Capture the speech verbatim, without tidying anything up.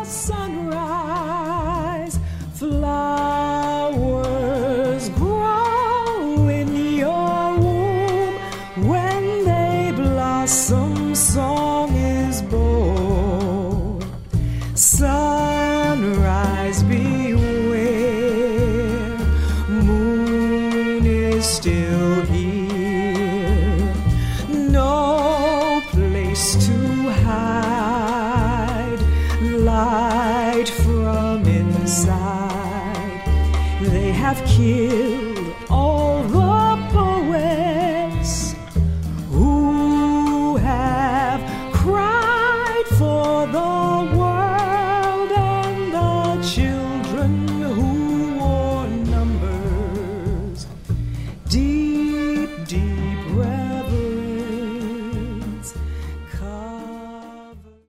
sunrise, flowers grow in your womb. When they blossom, song is born. Sunrise, beware, moon is still here. No place to hide, light from inside. They have killed